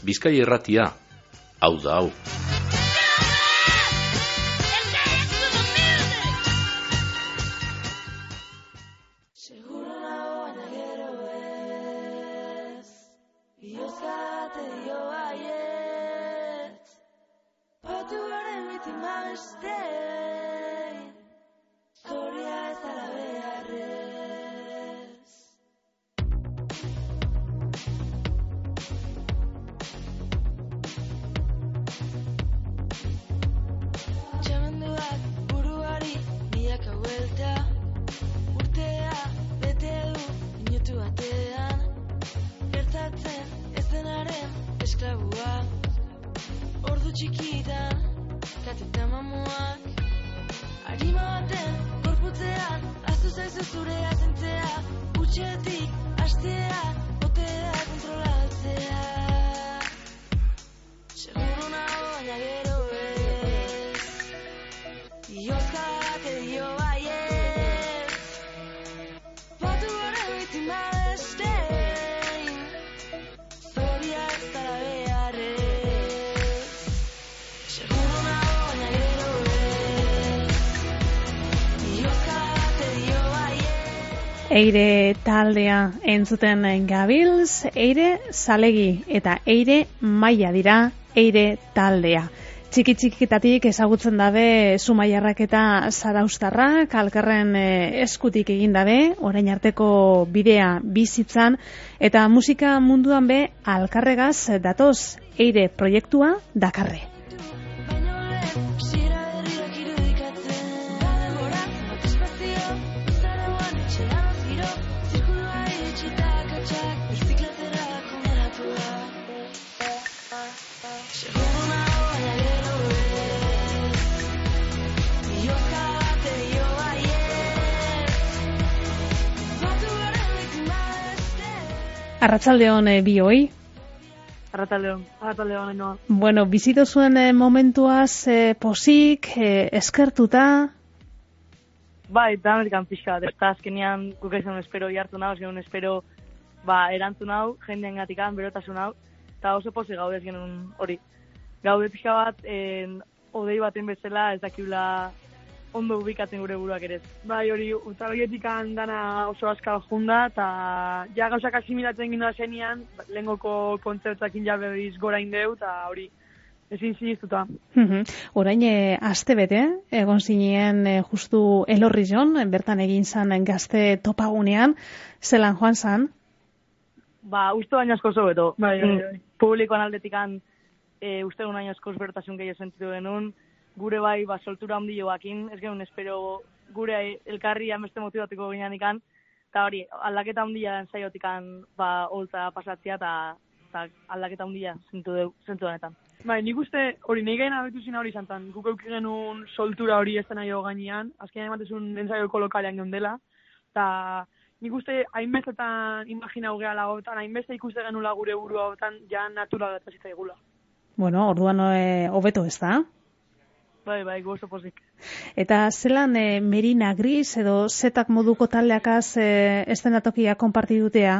Bizkaia Irratia, hau da hau. Eire taldea entzuten gabilz, Eire Zalegi eta Eire Maia dira Eire taldea. Txiki-txikitatik ezagutzen dabe Zumaiarrak eta Zarauztarrak, alkarren eskutik egin dabe, orain arteko bidea bizitzan, eta musika munduan be alkarregaz datoz Eire proiektua dakarre. Arratsaldeon bioi. Arratsaldeon enoa. Bueno, bizito zuen momentuaz posik, eskertuta. Bai, da Amerikan pixka, eta azkenean guk esan espero jartu nau, esan espero erantzun hau, jendeen gatikan, berotasun hau, eta oso posi gaude genuen hori. Gaude pixka bat, odei baten bezala, ez dakibula ondo ubikatzen gure buruak ere. Bai, hori, urtarrietik dana oso askal junda, eta ja gauzak asimilatzen ginoa zenean, lehengoko kontzertakin jaberriz gora indeu, eta hori, ezin ziniztuta. Orain, aste bete, egon zinien justu Elorrion, bertan egin zan gazte topagunean, zelan joan zan? Uste baina asko beto. Bai. Publikoan aldetikan, uste baina asko bertasun gehiago sentitu genuen, gure bai, soltura handi joakin, ez genuen espero gure elkarri ameste motibatuko ginean ikan, eta hori, aldaketa handia zaiotikan, holtza pasatzea, eta aldaketa handia zentu denetan. Bai, nik uste hori, nahi gaina abetu zina hori zantan, guk euk genuen soltura hori ez dena jo gainean, azkenean ematezun ensaioko lokalean geundela, eta nik uste hainbestetan imaginau gehala gotan, hainbeste ikuste genula gure burua gotan, ja natural eta zitzaigula. Bueno, orduan hobeto ez da? Bai, gozo pozik. Eta zelan Merina Gris edo zetak moduko taldeakaz estenatokia konpartidutea?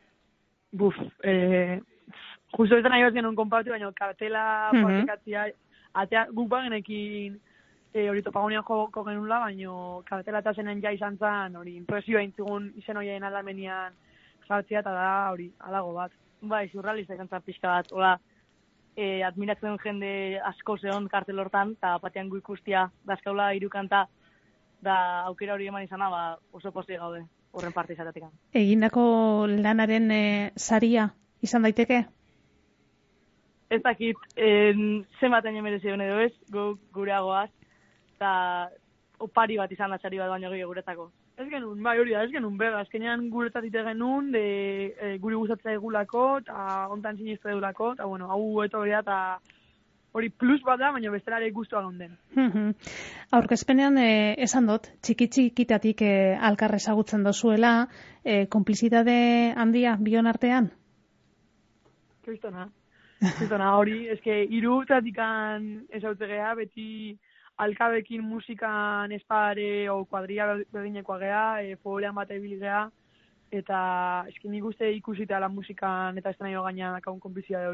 Justo ez da nahi bat genuen konpartu, baina kartela partikatzia, guk bagenekin hori topagonean joko genula, baina kartela eta zenen ja izan zen, hori impresioa intzigun izen horien aldamenean jartzea, eta da hori alago bat. Bai, surrealista izan zen pixka bat, hola, admiratzen jende asko zehon kartel hortan, eta batean gu ikustia dazkaula irukanta, da aukera hori eman izana, oso posti gaude horren parte izatetik. Egindako lanaren saria izan daiteke? Ez dakit, zenbaten emerezi hone edo ez, gureagoaz, eta opari bat izan da sari bat baino gehiago guretako. Ez genuen, bai hori da, ez genuen bega, azkenean guretzat ite genuen, guri gustatzea egulako, eta ontan sinistu egulako, eta bueno, hau eto berea, eta hori plus bat da, baina bestelare guztua gonden. Aurkezpenean esan dut, txiki-txikitatik alkar ezagutzen dozuela, konplizitate handia bion artean? Kristona, hori, eske irurtatikan ezautzegea, beti alkabekin musikan espare o kuadria berdinekoa gea, forean bat ebili gea, eta eskin nik uste ikusita la musikan eta estrenaio gainean dakaun konplizidade hori.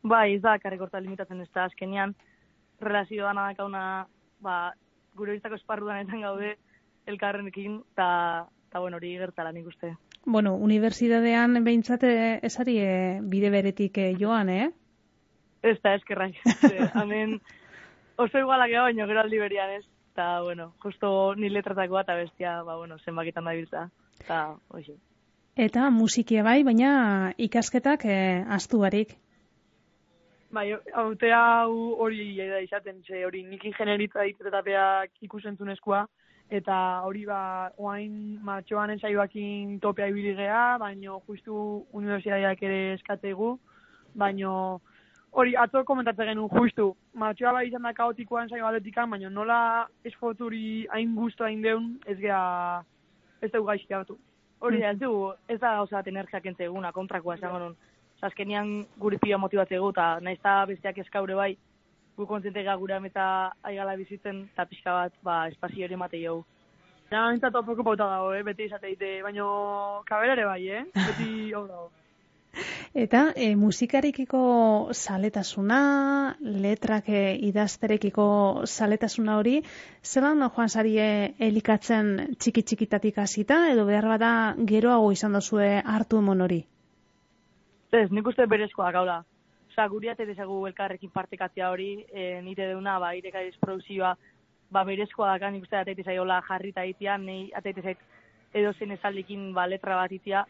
Bai, ez da, karrekorta limitatzen ez da, azkenean, relazio dana dakauna, gure biztako esparrudanetan gaude, elkarrenekin, eta bueno, hori gertala nik uste. Bueno, unibertsitatean behintzat esari bide beretik joan, Ez da, eskerrak. Hemen oso igualak ega, baina gero aldi berian ez. Eta, bueno, justo ni letratakoa eta bestia, zenbakitan da biltza. Eta, hoxe. Eta musikia bai, baina ikasketak ahaztu barik. Bai, hautea hori da izaten, hori nik ingenieritza ditetapeak ikusentzunezkoa, eta hori oain martxoan ensaioakin topea ibili gea, baino justu unibertsitateak ere eskatzegu, baino hori atzo komentatzen genuen justu, martxoa bai izan da kaotikoa ensaio batetikan, baino nola esfortzuri hain gustu hain deun, ez dugu gaizki hartu. Hori ez da gauza bat energiak entzeguna, kontrakoa esango nun. Azkenean guri pila motibatzegu, eta nahiz eta besteak eskaure bai, gu kontzientega gure ameta aigala bizitzen, eta pixka bat, espazio hori emate jau. Ja, mintzat opoko pauta dago, beti izateite, baino kaberare bai, beti hau dago. Eta musikarikiko zaletasuna, letrak idazterekiko zaletasuna hori, zelan joan zarie elikatzen txiki-txikitatik hasita, edo behar bada geroago izan dozue hartu emon hori? Ez, nik uste berezkoak, hau da. Osa, guri atetezagu elkarrekin partekatzea hori, nire deuna, irekaiz produzioa, berezkoa daka, nik uste atetezaiola jarrita itia, nahi atetezait edo zen ezaldikin letra bat itia,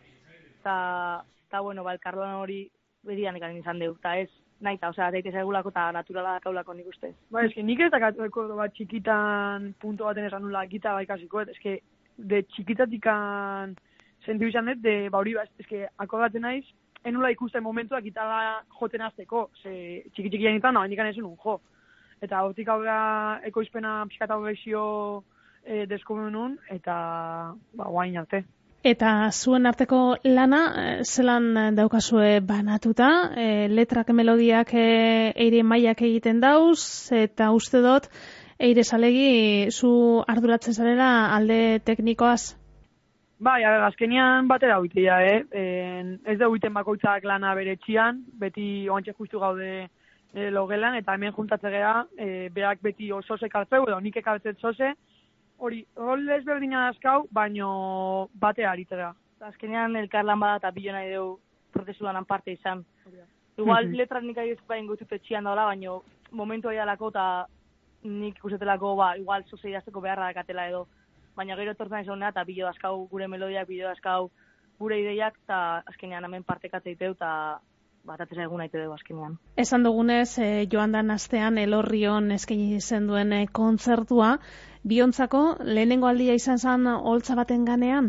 eta bueno, elkarlan hori bedian ekan izan deu, eta ez, nahi eta, osea, atetezaigulako eta naturala dakaulako nik uste. Eske nik ez dakatuko bat txikitan punto baten esan nula gita ikasiko, eske, de txikitatikan sentiu izan dut, hori eske, akordatzen naiz, enula ikusten momentuak gitara joten azteko, txiki-txikian izan da, baina ezin jo. Eta hortik aurra ekoizpena pixkata horrexio deskubrunun, eta guain arte. Eta zuen arteko lana, zelan daukazue banatuta, letrak melodiak eire mailak egiten dauz, eta uste dut, eire salegi zu arduratzen zarela alde teknikoaz? Bai, azkenian batera huitea, ez da huiten bakoitzak lana bere txian, beti oantxe justu gaude logelan, eta hemen juntatze gea, berak beti osose kaltzeu, edo nik ekaltzet zose, hori, rol ezberdina dazkau, baino batera aritera. Azkenean elkarlan bada eta bilo nahi dugu prozesu lanan parte izan. Igual letrak nik ari ezpain gotute txian daula, baino momentu aialako eta nik ikusetelako, igual zose idazteko beharra dakatela edo. Baina gero etortzen izanea eta bilo dazkau gure melodiak, bilo dazkau gure ideiak, eta azkenean hemen partekatzea eta batateza egun nahi dugu azkenean. Esan dugunez, joan dan astean Elorrion eskaini zen duen kontzertua, biontzako lehenengo aldia izan zen holtza baten ganean?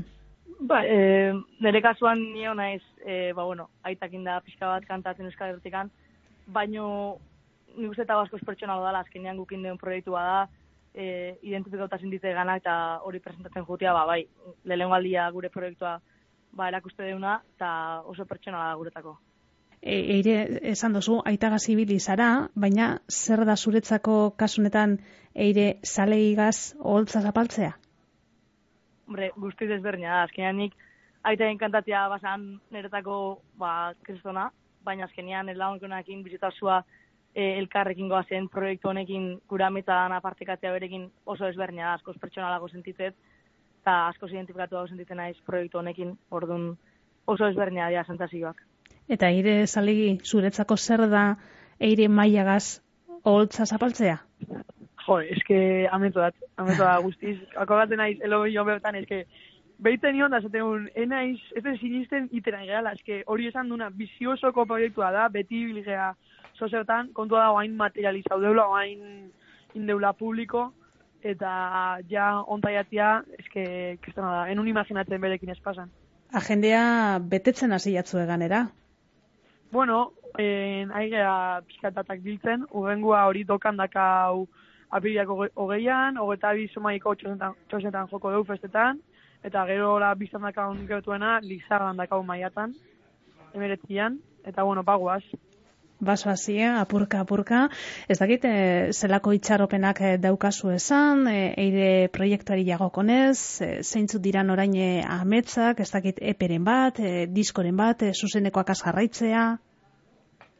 Nire kasuan nio naiz, aitakin da pixka bat kantatzen Euskal Herritikan, baino nik uste eta askoz pertsonalo dela, azkenean gukin den proiektua da, identifikautazen ditze gana eta hori presentatzen jutia, lehenengo aldia gure proiektua erakuste deuna, eta oso pertsonala da guretako. Eire, esan duzu, aitagaz ibili zara, baina zer da zuretzako kasunetan eire zalegigaz oholtza zapaltzea? Hombre, guztiz ezberdina da, azkenean nik aitaen kantatzea basan niretako kristona, baina azkenean lagunkonakin bizitazua elkarrekin goazen proiektu honekin gura metan apartekatzea berekin oso ezberdina da, askoz pertsonalago sentitzet, eta askoz identifikatu sentitzen naiz proiektu honekin, orduan oso ezberdina dira sentsazioak. Eta eire zalegi zuretzako zer da eire mailagaz oholtza zapaltzea? Jo, eske ametu da guztiz. Akogatzen naiz, elogei joan bertan, eske behiten nion da, zaten enaiz, ez den sinisten itera gehala, eske hori esan duna biziosoko proiektua da, beti bilgea zozertan, kontua da oain materializau deula, oain indeula publiko, eta ja ontaiatia, eske, kristona da, enun imaginatzen berekin espasan. Agendea betetzen hasi jatzue ganera? Bueno, aigea pixkatatak biltzen, urrengua hori dokan dakau apiriako 20an, 22 Zumaiko txosetan joko dugu festetan, eta gero biztan dakaun gertuena Lizarran dakau maiatan, 19an, eta bueno, bagoaz. Basoazia, apurka. Ez dakit, zelako itxaropenak daukazu esan, eire proiektuari jagokonez, zeintzut diran orain ametsak, ez dakit eperen bat, diskoren bat, zuzenekoak jarraitzea?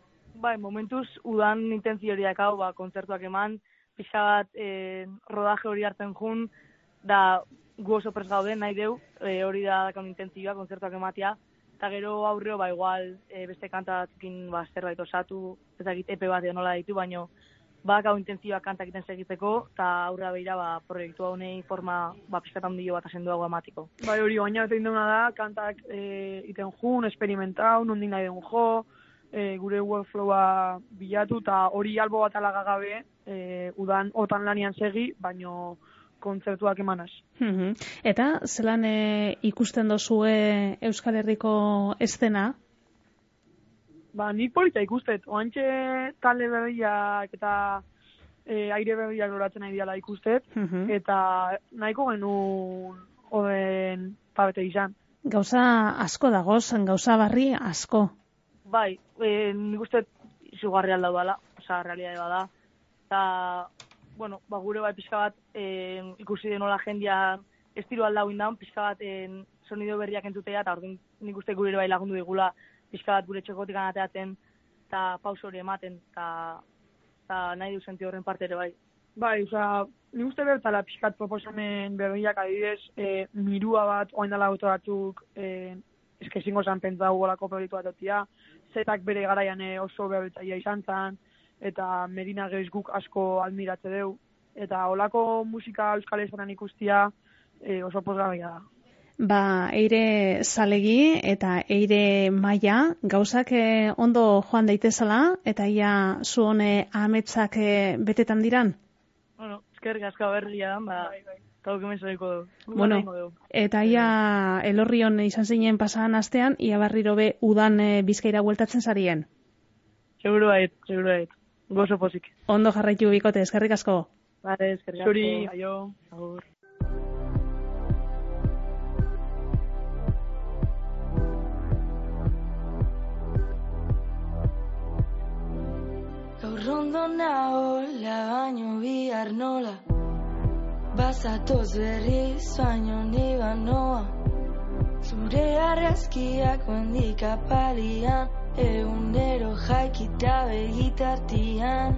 Bai, momentuz udan intentzio horiak hau, kontzertuak eman, pixka bat rodaje hori hartzen jun, da gu oso prest gauden nahi deu, hori da dakan intentzioa, kontzertuak ematea, eta gero aurreo, igual, beste kantatzukin zerbait osatu, ez dakit epe bat nola ditu, baino, hau intentzioa kantak iten segitzeko, eta aurra behira, proiektu honei forma, pixkat handio bat asenduago ematiko. Bai, hori, baina eta induna da, kantak iten jun, esperimentau, nondik nahi den jo, gure workflowa bilatu, eta hori albo bat alagagabe, udan otan lanian segi, baino kontzertuak emanaz. Eta, zelan ikusten dozue Euskal Herriko eszena? Nik polita ikustet. Oantxe talde berriak eta aire berriak loratzen nahi diala ikustet, eta nahiko genuen oden pabete izan. Gauza asko dagoz, gauza barri asko. Bai, nik ustet izugarri aldau dala, realidade bada. Eta, gure pixka bat ikusi denola jendia estilo aldau indaun, pixka bat sonido berriak entzutea, eta orduan nik uste gure bai lagundu digula pixka bat gure txekotik anateatzen, eta pauso hori ematen, eta nahi du senti horren parte ere bai. Bai, nik uste bertala pixkat proposamen berriak adibidez, mirua bat, oain dala auto batzuk, eskezingo zan pentsau golako proiektu bat otia, zetak bere garaian oso berbetzaia izan zan, eta Medina Gehiz guk asko admiratze deu, eta olako musika euskal ezanan ikustia oso pozgarria da. Eire Zalegi eta Eire Maia, gauzak ondo joan daitezala, eta ia zu hone ametsak betetan diran? Eskerrik asko berria da, eta hau kemenzoiko du. Eta ia Elorrion izan zinen pasadan astean, ia barriro be udan Bizkaira bueltatzen zarien? Seguro bait. Gozo pozik. Ondo jarraitu bikote, eskerrik asko. Vale, eskerrik asko. Zuri, aio. Agur. Gaur ondo nahola baino bihar nola, bazatoz berriz baino ni banoa, zure argazkiak mendik apalian, egunero jaikita begitartian,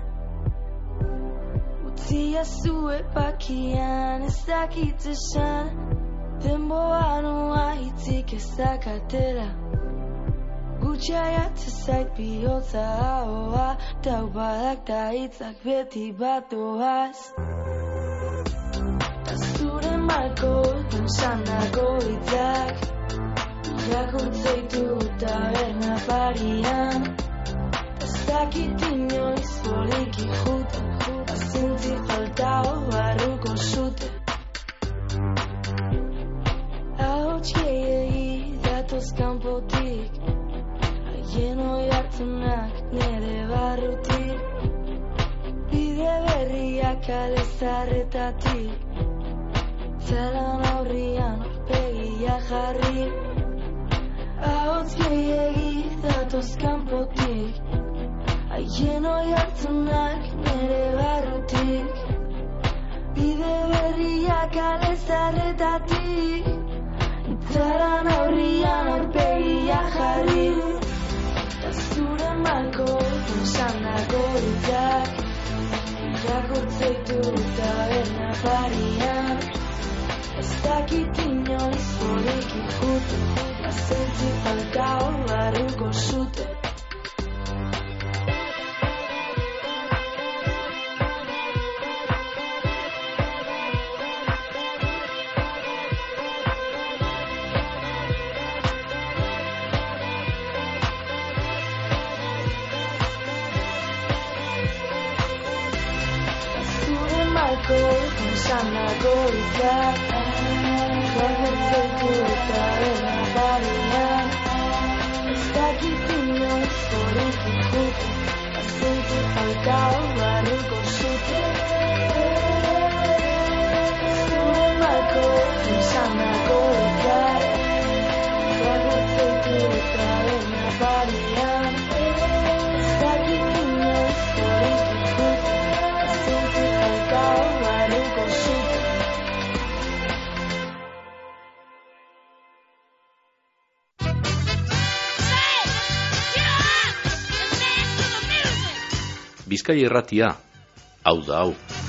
utzia zue pakian ez dakit esan, denboa noa hitzik ez dakatela, gutxaiat ezait bihotza ahoa, taupadak ta hitzak beti bat doaz, ta zure malko pensandako hitzak, irakurtzeitu taberna parian, ez dakit inoiz poliki juta, azintzi faltao barruko zute. Ahots gehiegi datoz kanpotik, haien oihartzunak nere barrutik, bide berriak alezarretatik, zalan aurrian orpegia jarri. Ahots gehiegi datoz kanpotik, haien oihartzunak nere barrutik, bide berriak alezarretatik, itzaran aurrian aurpegia jarri. Ta zure malko pensandako hitzak, irakurtzeitu taberna parian, ez dakit inoiz poliki jute, azentzi faltao barruko zute. Zure malko pensandako hitzak, irakurtzeitu taberna parian, ez dakit inoiz poliki jute, azentzi faltao barruko zute. Zure malko pensandako hitzak, irakurtzeitu taberna parian, ez dakit inoiz poliki jute, azentzi faltao barruko zute. Say, get up and dance to the music. Bizkaia Irratia, hau da hau.